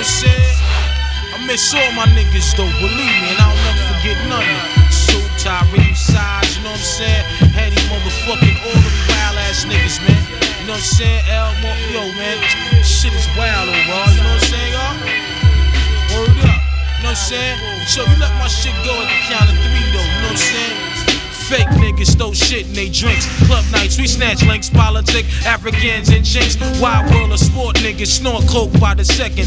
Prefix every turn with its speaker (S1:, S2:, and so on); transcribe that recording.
S1: I'm saying? I miss all my niggas though, believe me, and I'll never forget none of them. Sue, Tyree, Size, you know what I'm saying? Heady motherfucking all them wild ass niggas, man. You know what I'm saying? Yo, man, shit is wild overall, you know what I'm saying, y'all? Word up, you know what I'm saying? So you let my shit go at the count of 3 though, you know what I'm saying? Fake niggas throw shit in they drinks. Club nights, we snatch links, politic, Africans and jinx. Wild world of sport niggas snort coke by the second.